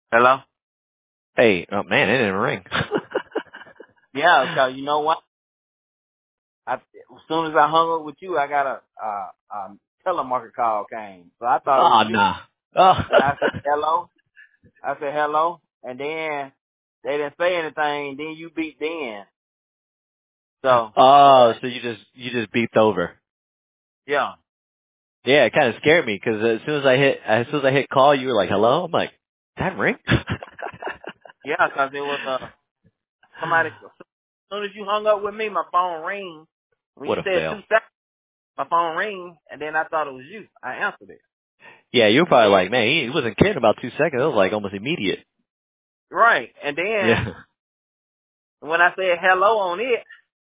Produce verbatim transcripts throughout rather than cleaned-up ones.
Hello? Hey, oh man, it didn't ring. Yeah, because you know what? I, as soon as I hung up with you, I got a, a, a telemarketer call came. So I thought it was Oh, you. nah. Oh. And I said, hello? I said, hello? And then they didn't say anything. Then you beat then. So, Oh, so you just you just beeped over. yeah. Yeah, it kind of scared me because as soon as I hit as soon as I hit call, you were like, "Hello." I'm like, "That ring?" Yeah, because it was uh, somebody, as soon as you hung up with me, my phone rang. When you What a said two fail. seconds, my phone rang, and then I thought it was you. I answered it. Yeah, you were probably like, "Man, he wasn't kidding about two seconds." It was like almost immediate. Right. And then Yeah. when I said hello on it,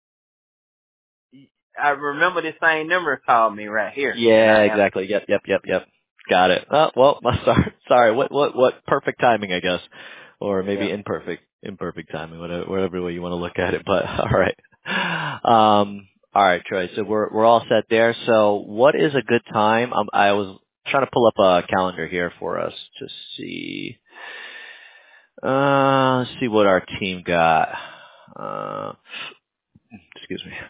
I remember this same number called me right here, and Yeah, I answered. exactly. Yep, yep, yep, yep. Got it. Oh, well, sorry. Sorry. What what what perfect timing, I guess, or maybe Yeah. imperfect imperfect timing, whatever whatever way you want to look at it. But all right. Um. All right, Troy. So we're we're all set there. So what is a good time? Um, I was trying to pull up a calendar here for us to see. Uh, let's see what our team got. Uh, excuse me.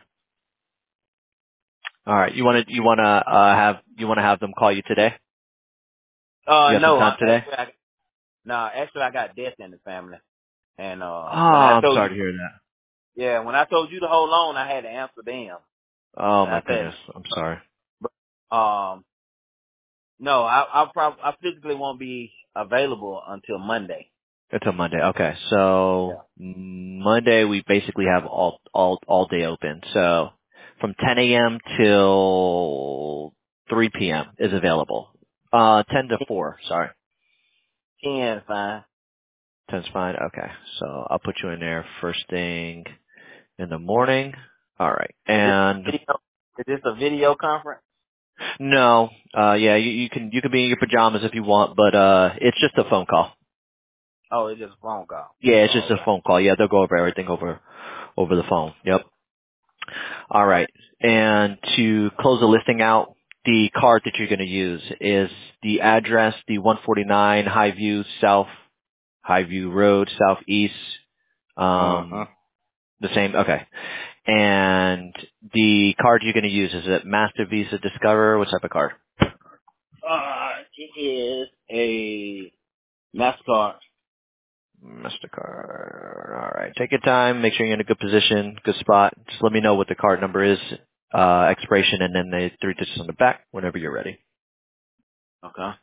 All right. You want to you want to uh, have you want to have them call you today? Uh, You have some no, time I, today? actually, I, no, actually, I got death in the family, and Oh, uh, when I I'm told you, sorry to hear that. yeah, when I told you to hold on, I had to answer them, Oh and my I goodness, said, I'm sorry. but, um, no, I, I probably, I physically won't be available until Monday. Until Monday. Okay, Yeah. so Monday we basically have all all all day open. So from ten a.m. till three p.m. is available. Uh, ten to four. Sorry, Ten, fine. ten's fine. Okay, so I'll put you in there first thing in the morning. All right, Is this and video? Is this a video conference? no, uh, yeah, you, you can you can be in your pajamas if you want, but uh, it's just a phone call. Oh, it's just a phone call. Yeah, it's Oh, just a okay. phone call. Yeah, they'll go over everything over over the phone. Yep. All right. And to close the listing out, the card that you're going to use is the address, the one forty-nine Highview South, Highview Road, Southeast. Uh huh. Um, the same. Okay. And the card you're going to use, is it Master, Visa, Discover? What type of card? Uh, it is a Mastercard. MasterCard. All right. Take your time. Make sure you're in a good position, good spot. Just let me know what the card number is, uh, expiration, and then the three digits on the back whenever you're ready. Okay.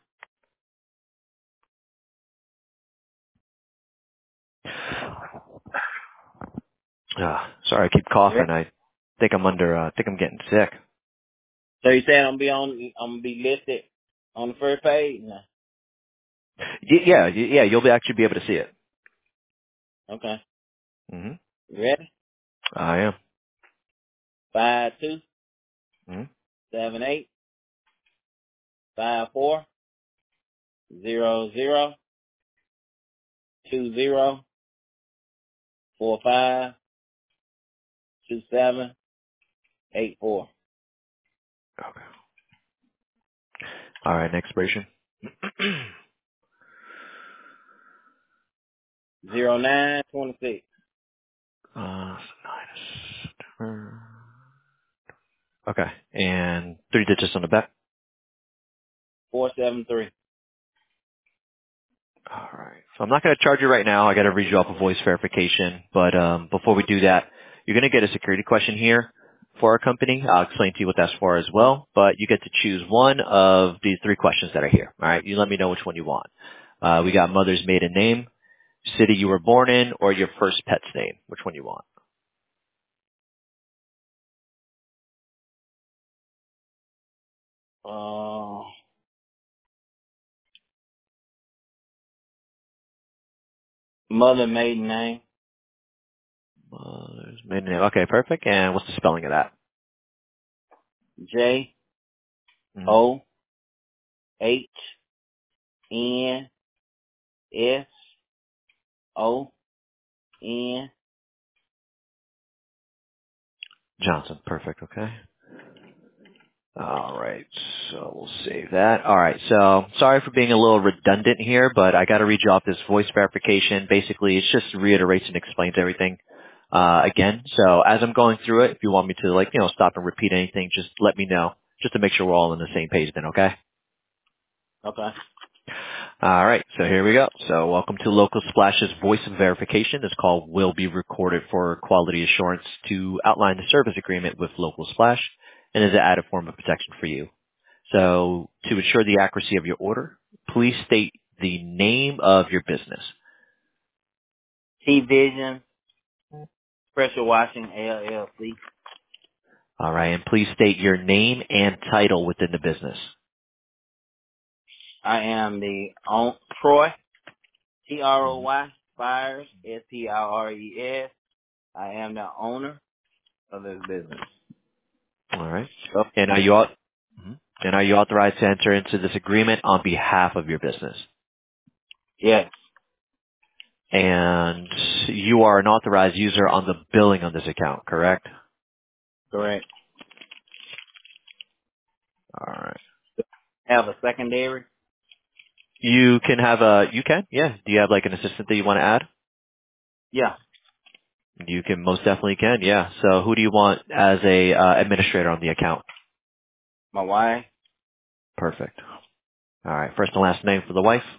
Ah, sorry, I keep You ready? coughing. I think I'm under. Uh, I think I'm getting sick. So you saying I'm gonna be on? I'm gonna be listed on the first page? No. Y- yeah, y- yeah. You'll be actually be able to see it. Okay. hmm You ready? I am. Five two hmm seven eight five four zero zero two zero four five two seven eight four Okay. All right. Next expiration. zero nine twenty six uh, minus. Okay. And three digits on the back. four seven three. All right. So I'm not going to charge you right now. I got to read you off a voice verification. But um, before we do that, you're going to get a security question here for our company. I'll explain to you what that's for as well. But you get to choose one of these three questions that are here. All right. You let me know which one you want. Uh, we got mother's maiden name, city you were born in, or your first pet's name. Which one you want? Uh, mother maiden name Mother's maiden name. Okay, perfect. And what's the spelling of that? J hmm O H N S O N. Johnson. Perfect. Okay. All right, so we'll save that. All right, so sorry for being a little redundant here, but I got to read you off this voice verification. Basically, it just reiterates and explains everything uh, again. So as I'm going through it, if you want me to, like, you know, stop and repeat anything, just let me know, just to make sure we're all on the same page then, okay? Okay. All right, so here we go. So welcome to Local Splash's voice verification. This call will be recorded for quality assurance to outline the service agreement with Local Splash and is an added form of protection for you. So to ensure the accuracy of your order, please state the name of your business. T-Vision, Pressure Washing, L L C. All right, and please state your name and title within the business. I am the own Troy, T R O Mhm. Y, Spires, S P I R E S. I am the owner of this business. All right. So, And are you au- mhm. and are you authorized to enter into this agreement on behalf of your business? yes, And you are an authorized user on the billing on this account, correct? correct. All right. Have a secondary? You can have a, you can, yeah. Do you have like an assistant that you want to add? Yeah, You can most definitely can, yeah. So who do you want as a uh, administrator on the account? my wife, Perfect. All right. First and last name for the wife.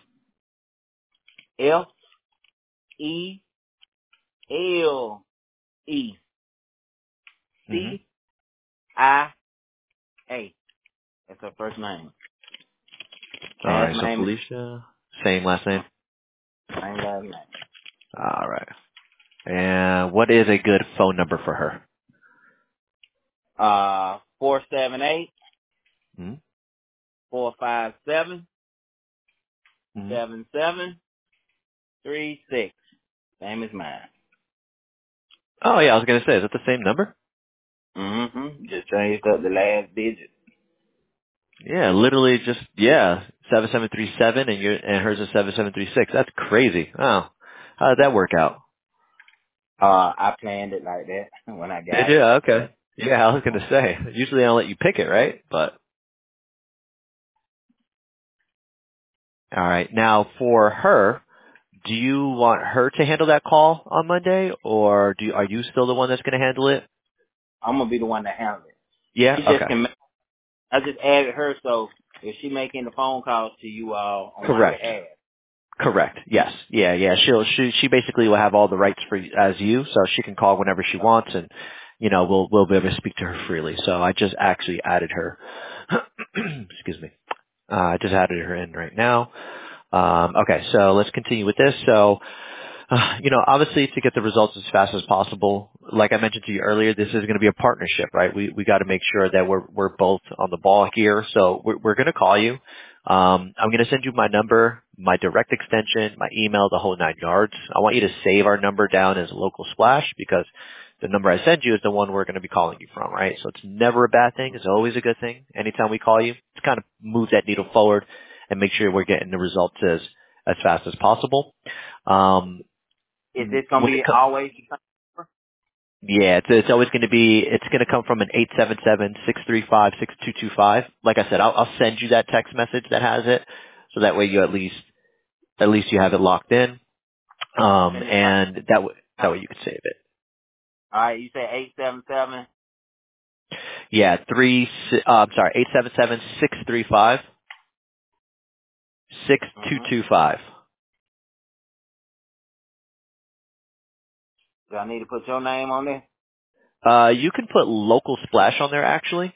F E L E hmm C I A. That's her first name. All right. Last So name is Felicia, same last name. same last name. All right. And what is a good phone number for her? Uh, four seven eight Mm-hmm. four five seven Mm-hmm. seven seven three six. Same as mine. Oh yeah, I was gonna say, is that the same number? Mm-hmm. Just changed up the last digit. Yeah, literally just yeah, seven seven three seven, and your and hers is seven seven three six. That's crazy. Oh, how did that work out? Uh, I planned it like that when I Did got you? it. Okay. Yeah, I was gonna say. Usually I'll let you pick it, right? But all right. Now for her, do you want her to handle that call on Monday, or do you, are you still the one that's gonna handle it? I'm gonna be the one that handles it. Yeah. She just Okay. can. I just added her, so if she making the phone calls to you all on my Correct. behalf. Correct. Yes. Yeah. Yeah. She'll she she basically will have all the rights for as you, so she can call whenever she wants, and you know we'll we'll be able to speak to her freely. So I just actually added her. Excuse me. Uh, I just added her in right now. Um, okay. So let's continue with this. So uh, you know, obviously to get the results as fast as possible, like I mentioned to you earlier, this is going to be a partnership, right? We we got to make sure that we're we're both on the ball here. So we're we're going to call you. Um, I'm going to send you my number, my direct extension, my email, the whole nine yards. I want you to save our number down as a local splash because the number I send you is the one we're going to be calling you from, right? So it's never a bad thing. It's always a good thing. Anytime we call you, to kind of move that needle forward and make sure we're getting the results as as fast as possible. Um, Is this gonna when it be co- always the same number? yeah, it's, it's always going to be, it's going to come from an eight seven seven, six three five, six two two five. Like I said, I'll, I'll send you that text message that has it. So that way you at least, at least you have it locked in. Um, Send it right. and that way, that way you can save it. All right, you say eight seven seven. Yeah, three, si- uh, I'm sorry, eight seven seven, six three five, six two Mm-hmm. two five. Do I need to put your name on there? Uh, you can put local splash on there actually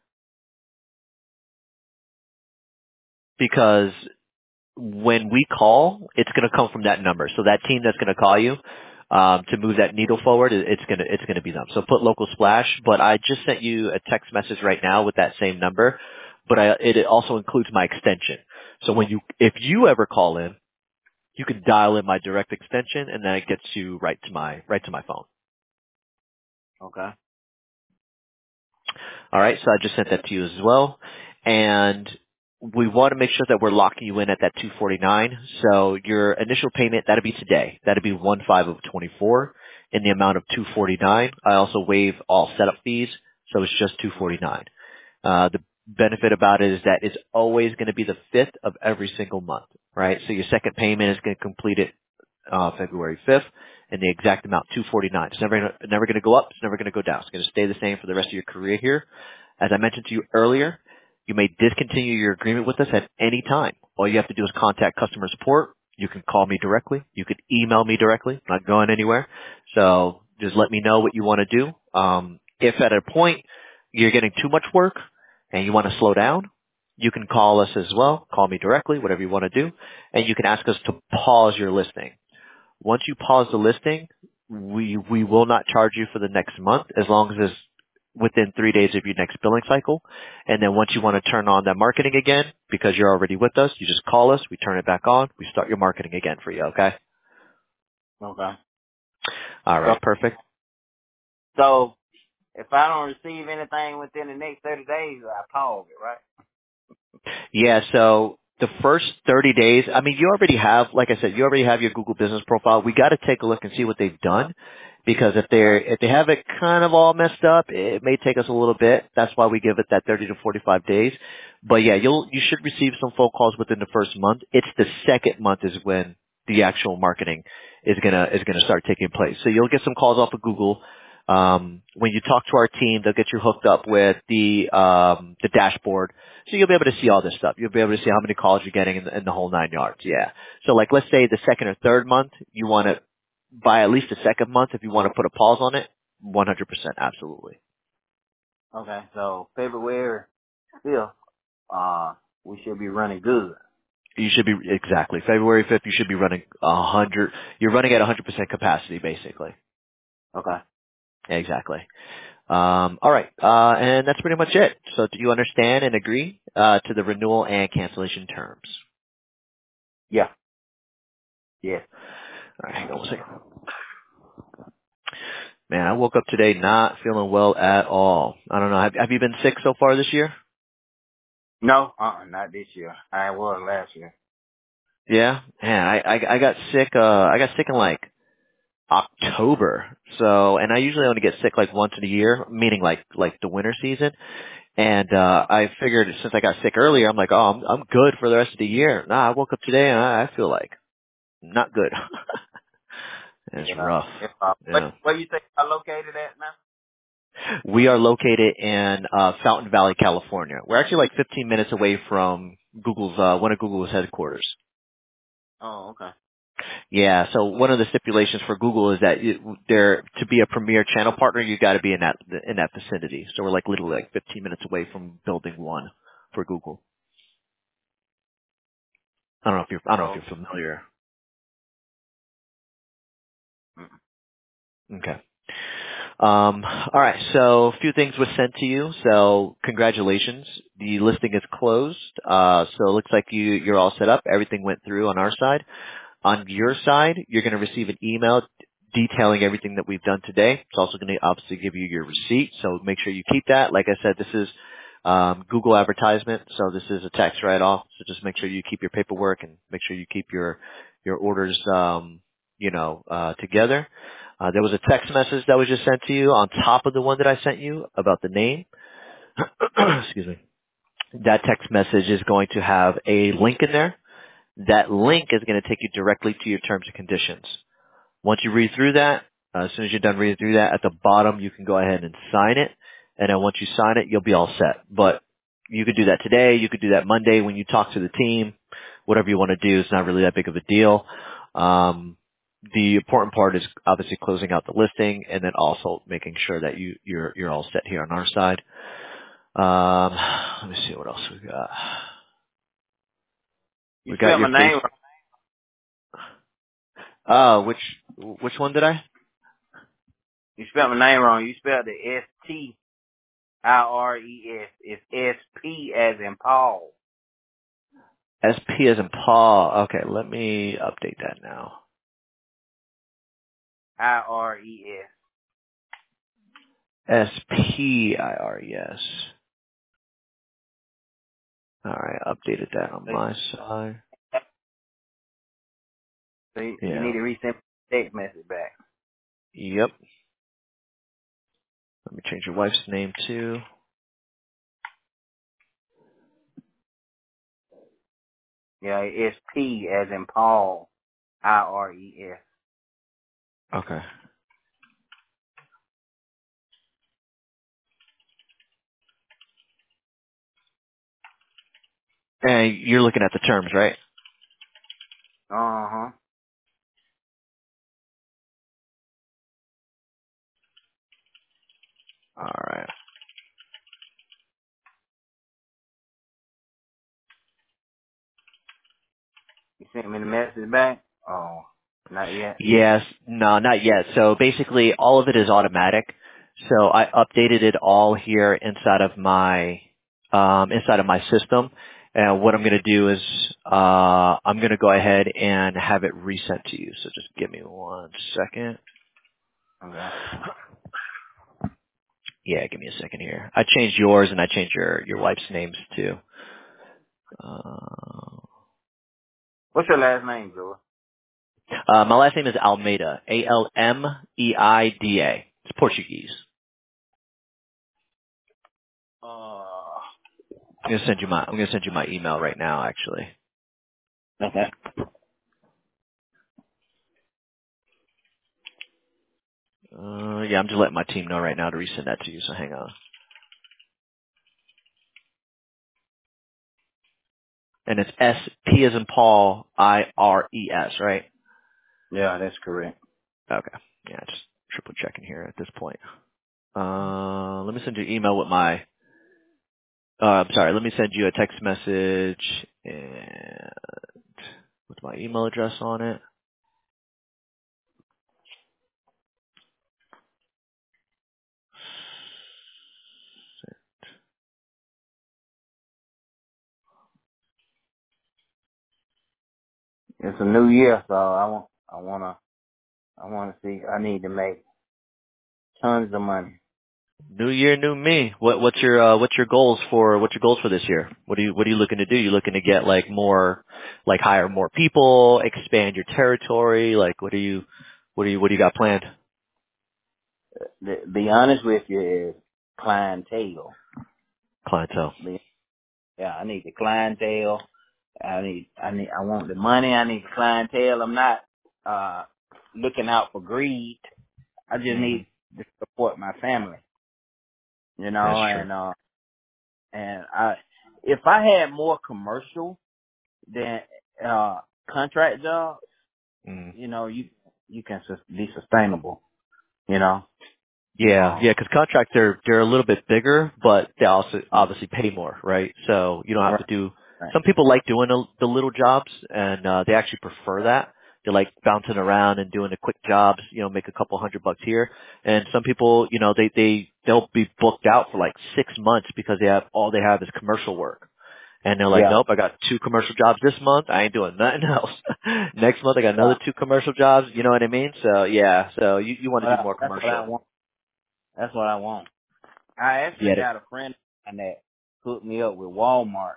because when we call, it's going to come from that number. So that team that's going to call you um, to move that needle forward, it- it's going to it's going to be them. So put local splash. But I just sent you a text message right now with that same number. But I, it, it also includes my extension. So when you if you ever call in, you can dial in my direct extension, and then it gets you right to my right to my phone. Okay. All right, so I just sent that to you as well. And we want to make sure that we're locking you in at that two forty-nine. So your initial payment, that'll be today. That'll be one five of twenty-four in the amount of two forty-nine. I also waive all setup fees, so it's just two forty-nine. Uh, the benefit about it is that it's always going to be the fifth of every single month, right? So your second payment is going to complete it uh, February fifth, and the exact amount, two forty-nine. It's never, never going to go up. It's never going to go down. It's going to stay the same for the rest of your career here. As I mentioned to you earlier, you may discontinue your agreement with us at any time. All you have to do is contact customer support. You can call me directly. You can email me directly. I'm not going anywhere. So just let me know what you want to do. Um, if at a point you're getting too much work and you want to slow down, you can call us as well. Call me directly, whatever you want to do. And you can ask us to pause your listing. Once you pause the listing, we we will not charge you for the next month as long as it's within three days of your next billing cycle. And then once you want to turn on that marketing again, because you're already with us, you just call us, we turn it back on, we start your marketing again for you, okay? Okay. All So, right, perfect. so if I don't receive anything within the next thirty days, I pause it, right? Yeah, so the first thirty days, I mean, you already have, like I said, you already have your Google business profile. We got to take a look and see what they've done, because if they're, if they have it kind of all messed up, it may take us a little bit. That's why we give it that thirty to forty-five days. But yeah, you'll, you should receive some phone calls within the first month. It's the second month is when the actual marketing is gonna, is gonna start taking place. So you'll get some calls off of Google. Um, when you talk to our team, they'll get you hooked up with the, um, the dashboard. So you'll be able to see all this stuff. You'll be able to see how many calls you're getting in the, in the whole nine yards. Yeah. So like, let's say the second or third month, you want to, by at least the second month, if you want to put a pause on it, one hundred percent, absolutely. Okay. So February fifth, uh, we should be running good. You should be, exactly. February fifth, you should be running a hundred, you're running at one hundred percent capacity, basically. Okay. Exactly. Um, all right. Uh, and that's pretty much it. So do you understand and agree, uh, to the renewal and cancellation terms? Yeah. Yes. All right. Hang on one second. Man, I woke up today not feeling well at all. I don't know. Have, have you been sick so far this year? No, uh-uh, not this year. I was last year. Yeah. Man, I, I, I got sick, uh, I got sick in like October. So, and I usually only get sick like once in a year, meaning like, like the winter season. And, uh, I figured since I got sick earlier, I'm like, oh, I'm, I'm good for the rest of the year. Nah, I woke up today and I, I feel like not good. It's Yeah. rough. If, uh, what, Yeah. where you think I'm located at now? We are located in uh, Fountain Valley, California. We're actually like fifteen minutes away from Google's uh, one of Google's headquarters. Oh, okay. Yeah. So one of the stipulations for Google is that you, there to be a premier channel partner, you got to be in that in that vicinity. So we're like literally like fifteen minutes away from Building One for Google. I don't know if you're I don't know Oh. if you're familiar. Mm. Okay. Um, all right, so a few things were sent to you. So congratulations, the listing is closed. Uh, so it looks like you you're all set up. Everything went through on our side. On your side, you're going to receive an email detailing everything that we've done today. It's also going to obviously give you your receipt, so make sure you keep that. Like I said, this is um, Google advertisement, so this is a tax write-off. So just make sure you keep your paperwork and make sure you keep your your orders, um, you know, uh, together. Uh, there was a text message that was just sent to you on top of the one that I sent you about the name. Excuse me. That text message is going to have a link in there. That link is going to take you directly to your terms and conditions. Once you read through that, uh, as soon as you're done reading through that, at the bottom you can go ahead and sign it. And then once you sign it, you'll be all set. But you could do that today. You could do that Monday when you talk to the team. Whatever you want to do, it's not really that big of a deal. Um, the important part is obviously closing out the listing and then also making sure that you, you're, you're all set here on our side. Um, let me see what else we got. You We got spelled your my name face. wrong. Oh, which, which one did I? You spelled my name wrong. You spelled the S T I R E S. It's S P as in Paul. S P as in Paul. Okay, let me update that now. I R E S. S P I R E S. All right, updated that on So my side. so you you Yeah. need to resend the text message back. Yep. Let me change your wife's name too. Yeah, it's P as in Paul, I R E S. Okay. And you're looking at the terms, right? Uh huh. All right. You sent me the message back? Oh, not yet. Yes. No, not yet. So basically, all of it is automatic. So I updated it all here inside of my um, inside of my system. And what I'm going to do is uh, I'm going to go ahead and have it resent to you. So just give me one second. Okay. Yeah, give me a second here. I changed yours and I changed your your wife's names too. Uh, What's your last name, Joe? uh, my last name is Almeida. A L M E I D A. It's Portuguese. Uh, I'm gonna send you my I'm gonna send you my email right now. Actually. okay. Uh, yeah, I'm just letting my team know right now to resend that to you. So hang on. And it's S P as in Paul I R E S, right? Yeah, that's correct. Okay. Yeah, just triple checking here at this point. Uh, let me send you an email with my. Uh, I'm sorry. Let me send you a text message and with my email address on it. It's a new year, so I want, I wanna, I wanna see. I need to make tons of money. New year, new me. What what's your uh, what's your goals for what's your goals for this year? What are you what are you looking to do? You looking to get like more, like hire more people, expand your territory? Like what are you what are you what do you got planned? To be honest with you, is clientele. Clientele. Be- Yeah, I need the clientele. I need, I need, I want the money. I need the clientele. I'm not uh looking out for greed. I just Hmm. need to support my family, you That's know, true. and uh, and I, if I had more commercial than uh contract jobs, Hmm. you know, you you can sus- be sustainable, you know. Yeah, Um, yeah, because contracts they're they're a little bit bigger, but they also obviously pay more, right? So you don't have right, to do. right. Some people like doing the, the little jobs, and uh, they actually prefer that. They like bouncing around and doing the quick jobs, you know, make a couple hundred bucks here. And some people, you know, they they they'll be booked out for like six months because they have all they have is commercial work. And they're like, Yeah. nope, I got two commercial jobs this month. I ain't doing nothing else. Next month I got Yeah. another two commercial jobs. You know what I mean? So yeah, so you you want But to do I, more that's what I commercial. want. That's what I want. I actually Get it. got a friend that hooked me up with Walmart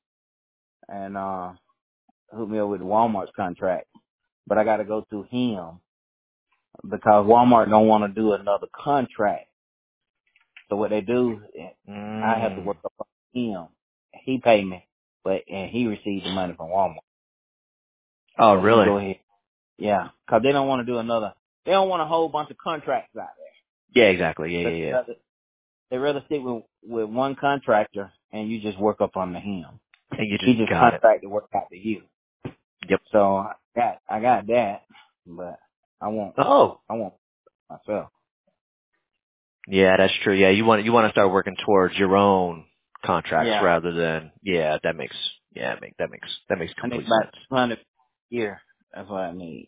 and uh hooked me up with Walmart's contract, but I got to go through him because Walmart don't want to do another contract. So what they do, I have to Mm. work up on him. He pay me, but and he receives the money from Walmart. Oh, So he really? go ahead, yeah, because they don't want to do another. They don't want a whole bunch of contracts out Yeah, exactly. Yeah, there. yeah, They yeah. rather, they rather stick with with one contractor and you just work up under him. And you He just just got it. contract to work out to you. Yep. So I got I got that, but I want Oh. I want myself. Yeah, that's true. Yeah, you want you want to start working towards your own contracts Yeah, rather than yeah. That makes yeah, make that makes that makes I need complete about sense. two hundred a year. That's what I need.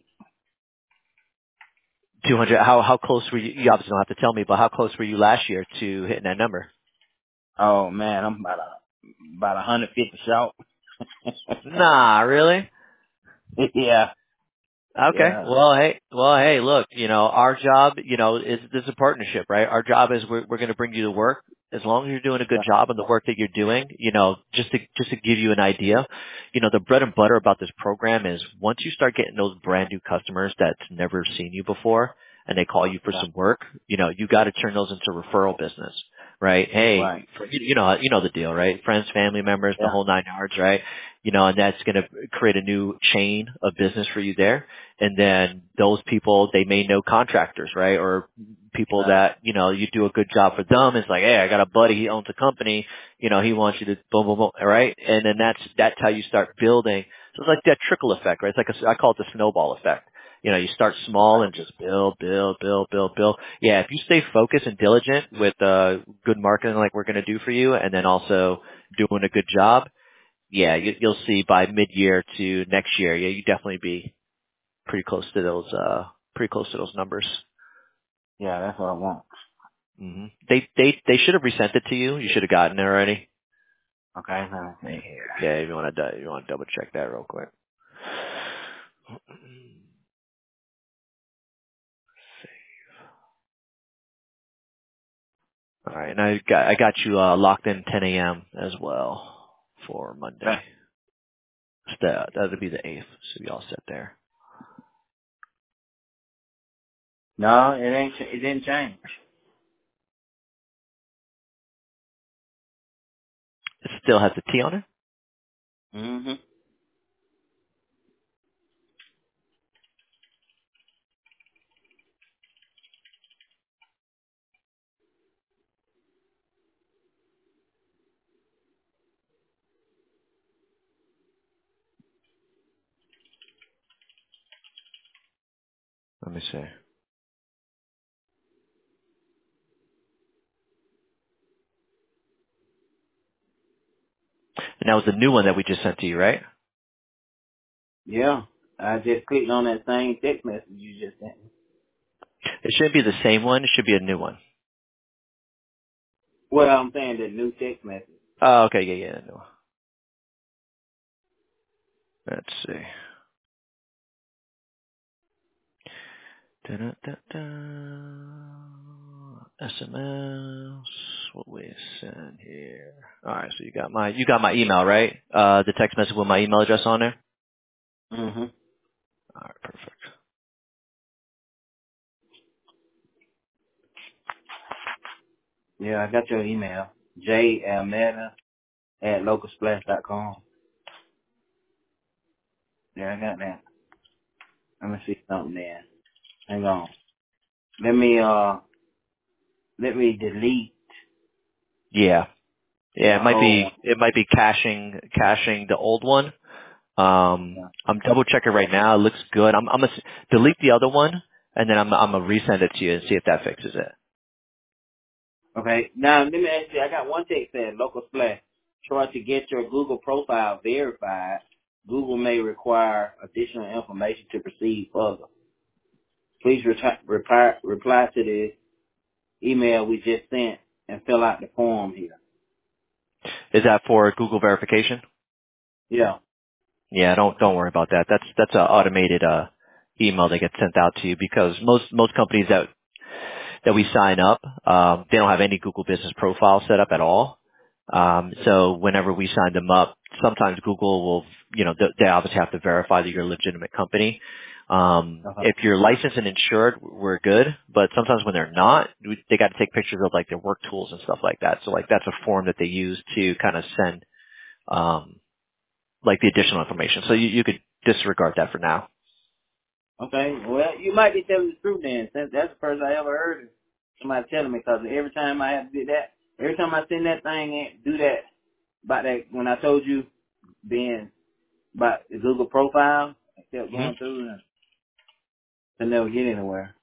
Two hundred. How how close were you? You obviously don't have to tell me, but how close were you last year to hitting that number? Oh man, I'm about a about a hundred fifty short. Nah, really? Yeah, Okay. yeah, Well, hey, well, hey, look, you know, our job, you know, is this is a partnership, right? Our job is we're we're going to bring you the work as long as you're doing a good yeah, job on the work that you're doing. You know, just to just to give you an idea, you know, the bread and butter about this program is once you start getting those brand new customers that's never seen you before and they call you for yeah. some work, you know, you got to turn those into referral business. right? Hey, Right. you you know, you know the deal, right? Friends, family members, the Yeah. whole nine yards, right? You know, and that's going to create a new chain of business for you there. And then those people, they may know contractors, right? Or people Right. that, you know, you do a good job for them. It's like, hey, I got a buddy, he owns a company, you know, he wants you to boom, boom, boom, right? And then that's, that's how you start building. So it's like that trickle effect, right? It's like a, I call it the snowball effect. You know, you start small Right. and just build, build, build, build, build. Yeah, if you stay focused and diligent with uh good marketing like we're going to do for you, and then also doing a good job, yeah, you, you'll see by mid-year to next year, yeah, you definitely be pretty close to those, uh pretty close to those numbers. Yeah, that's what I want. hmm They they they should have resent it to you. You should have gotten it already. Okay, let me see here. Yeah, if you want to, you want to double check that real quick. All right, and I got I got you uh, locked in ten a.m. as well for Okay. Monday. That that'll be the eighth, so we all set there. No, it ain't. It didn't change. It still has the T on it. Mhm. Let me see. And that was the new one that we just sent to you, right? Yeah. I just clicked on that same text message you just sent me. It shouldn't be the same one. It should be a new one. Well, I'm saying the new text message. Oh, okay, yeah, yeah, a new one. Let's see. Da-da-da-da. S M S. What we send here? All right, so you got my you got my email, right? Uh, the text message with my email address on there. Mhm. All right, perfect. Yeah, I got your email. J Almeda at localsplash dot com. Yeah, I got that. Let me see something there. Hang on. Let me uh let me delete Yeah, yeah. the It might old be one. it might be caching caching the old one. Um, Yeah. I'm double checking right now. It looks good. I'm I'm gonna s- delete the other one, and then I'm I'm gonna resend it to you and see if that fixes it. Okay. Now let me ask you, I got one text that local splash. Try to get your Google profile verified. Google may require additional information to proceed further. Please reti- reply reply to the email we just sent and fill out the form here. Is that for Google verification? Yeah. Yeah, don't don't worry about that. That's that's an automated uh email that gets sent out to you because most most companies that that we sign up, um, they don't have any Google Business Profile set up at all. Um, so whenever we sign them up, sometimes Google will, you know, they, they obviously have to verify that you're a legitimate company. Um, Uh-huh. if you're licensed and insured, we're good. But sometimes when they're not, we, they got to take pictures of like their work tools and stuff like that. So like that's a form that they use to kind of send, um, like the additional information. So you, you could disregard that for now. Okay. Well, you might be telling the truth then. Since that's the first I ever heard of somebody telling me, because every time I have to do that, every time I send that thing in, do that about that when I told you being about the Google profile, I kept hmm going through and I never get anywhere.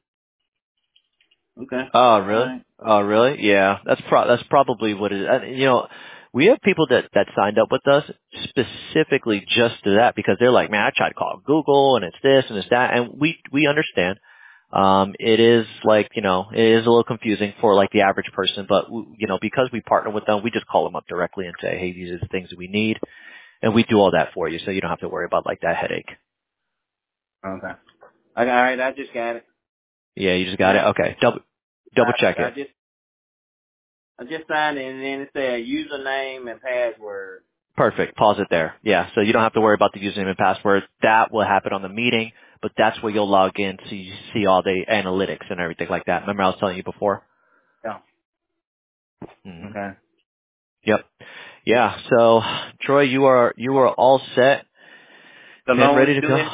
Okay. Oh, All really? right. Oh, really? Yeah, that's pro- that's probably what it is. And, you know, we have people that that signed up with us specifically just to that because they're like, man, I tried to call Google and it's this and it's that, and we we understand. Um, it is like, you know, it is a little confusing for like the average person, but w- you know, because we partner with them, we just call them up directly and say, hey, these are the things that we need, and we do all that for you, so you don't have to worry about like that headache. Okay. Okay. All right. I just got it. Yeah, you just got it. Now, Okay, double double I, check I it. just I just signed it and then it said username and password. Perfect. Pause it there. Yeah, so you don't have to worry about the username and password. That will happen on the meeting, but that's where you'll log in so you see all the analytics and everything like that. Remember I was telling you before? Yeah. hmm Okay. Yep. Yeah. So, Troy, you are you are all set So and long ready as to do go. it.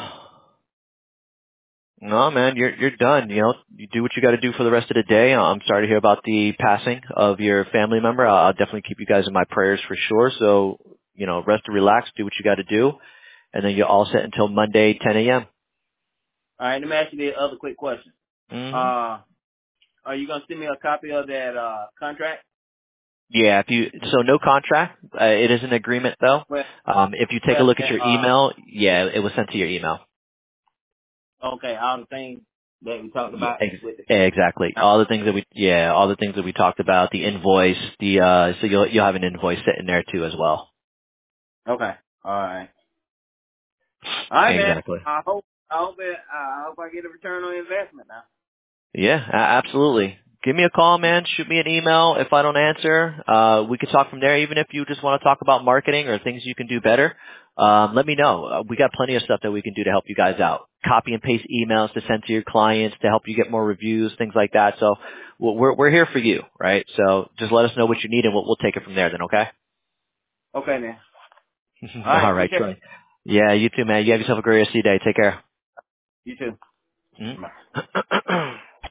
No, man, you're you're done. You know, you do what you got to do for the rest of the day. I'm sorry to hear about the passing of your family member. I'll, I'll definitely keep you guys in my prayers for sure. So, you know, rest and relax, do what you got to do, and then you're all set until Monday, ten a.m. All right. Let me ask you the other quick question. hmm Uh, are you gonna send me a copy of that uh contract? Yeah, if you so no contract. Uh, it is an agreement though. Well, Um, if you take a well, look at that, your uh, email, yeah, it was sent to your email. okay. All the things that we talked Yeah, about ex- with the. exactly. All the things that we, yeah, all the things that we talked about, the invoice, the, uh, so you'll, you'll have an invoice sitting there too as well. Okay. All right. All right, man. Exactly. I hope I hope it, I hope I get a return on investment now. Yeah, a- absolutely. Give me a call, man. Shoot me an email if I don't answer. Uh, we could talk from there. Even if you just want to talk about marketing or things you can do better, um, let me know. Uh, we got plenty of stuff that we can do to help you guys out. Copy and paste emails to send to your clients to help you get more reviews, things like that. So we're we're we're here for you, right? So just let us know what you need, and we'll we'll take it from there. Then, okay? Okay, then. All right. All You right, take. Troy. Yeah, you too, man. You have yourself a great rest of your day. Take care. You too. Bye. Mhm.